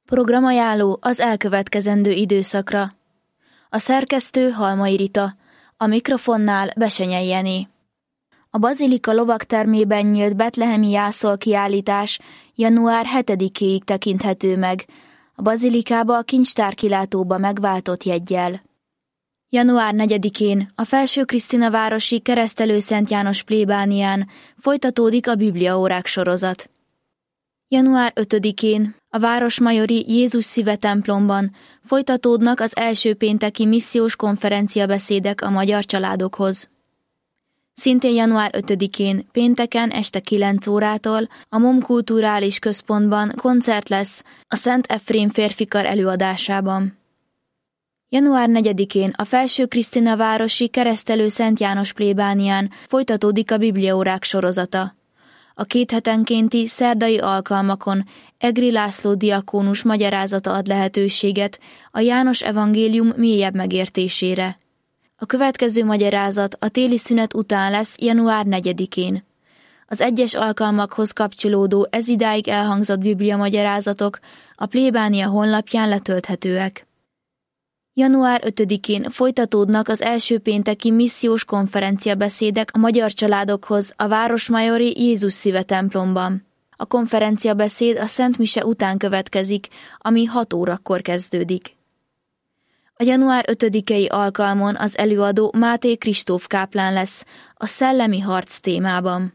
Programajánló az elkövetkezendő időszakra. A szerkesztő Halmai Rita, a mikrofonnál Besenyei Jenő. A Bazilika lovagtermében nyílt betlehemi jászol kiállítás január 7-éig tekinthető meg, a bazilikába a kincstárkilátóba megváltott jeggyel. Január 4-én a Felső Krisztinavárosi Keresztelő Szent János plébánián folytatódik a bibliaórák sorozat. Január 5-én a Városmajori Jézus Szíve templomban folytatódnak az első pénteki missziós konferenciabeszédek a magyar családokhoz. Szintén január 5-én pénteken este 9 órától a MOM Kulturális Központban koncert lesz a Szent Efrém férfikar előadásában. Január 4-én a Felső Krisztinavárosi Keresztelő Szent János plébánián folytatódik a bibliaórák sorozata. A 2 hetenkénti szerdai alkalmakon Egri László diakónus magyarázata ad lehetőséget a János evangélium mélyebb megértésére. A következő magyarázat a téli szünet után lesz január 4-én. Az egyes alkalmakhoz kapcsolódó ezidáig elhangzott bibliamagyarázatok a plébánia honlapján letölthetőek. Január 5-én folytatódnak az első pénteki missziós konferenciabeszédek a magyar családokhoz a Városmajori Jézus Szíve templomban. A konferenciabeszéd a Szent Mise után következik, ami 6 órakor kezdődik. A január 5-i alkalmon az előadó Máté Kristóf káplán lesz a szellemi harc témában.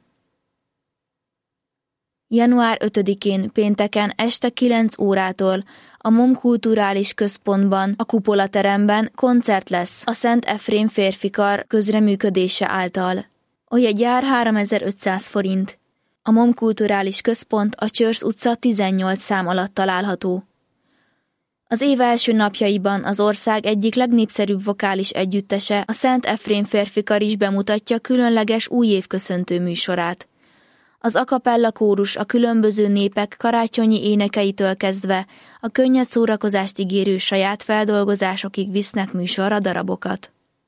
Január 5-én pénteken este 9 órától a MOM Kulturális Központban, a Kupolateremben koncert lesz a Szent Efrém férfikar közreműködése által. A jegyár 3500 forint. A MOM Kulturális Központ a Csörsz utca 18 szám alatt található. Az év első napjaiban az ország egyik legnépszerűbb vokális együttese, a Szent Efrém férfikar is bemutatja különleges újévköszöntő műsorát. Az a cappella kórus a különböző népek karácsonyi énekeitől kezdve a könnyed szórakozást ígérő saját feldolgozásokig visznek műsorra darabokat.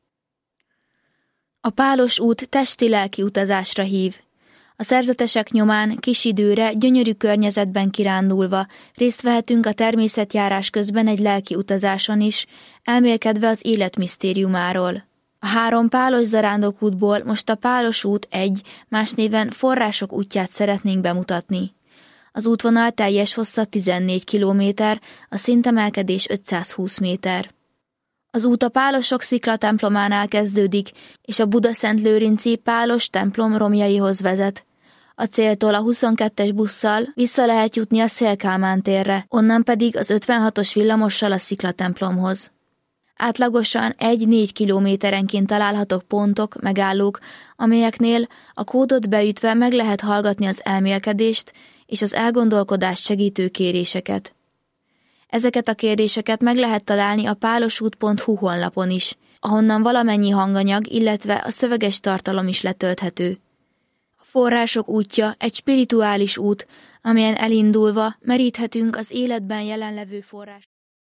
A Pálos út testi-lelki utazásra hív. A szerzetesek nyomán kis időre, gyönyörű környezetben kirándulva részt vehetünk a természetjárás közben egy lelki utazáson is, elmélkedve az élet misztériumáról. A 3 pálos zarándokútból most a Pálos út 1, más néven Források útját szeretnénk bemutatni. Az útvonal teljes hossza 14 km, a szintemelkedés 520 méter. Az út a Pálosok sziklatemplománál kezdődik, és a Budaszentlőrinci Pálos templom romjaihoz vezet. A céltól a 22-es busszal vissza lehet jutni a Széll-Kálmán térre, onnan pedig az 56-os villamossal a sziklatemplomhoz. Átlagosan 1-4 kilométerenként találhatók pontok, megállók, amelyeknél a kódot beütve meg lehet hallgatni az elmélkedést és az elgondolkodást segítő kéréseket. Ezeket a kérdéseket meg lehet találni a pálosút.hu honlapon is, ahonnan valamennyi hanganyag, illetve a szöveges tartalom is letölthető. A Források útja egy spirituális út, amelyen elindulva meríthetünk az életben jelenlevő forrás.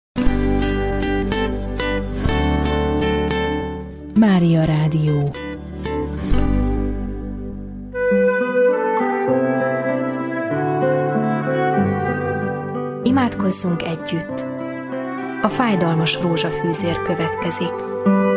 Mária Rádió. Imádkozzunk együtt. A fájdalmas rózsafűzér következik.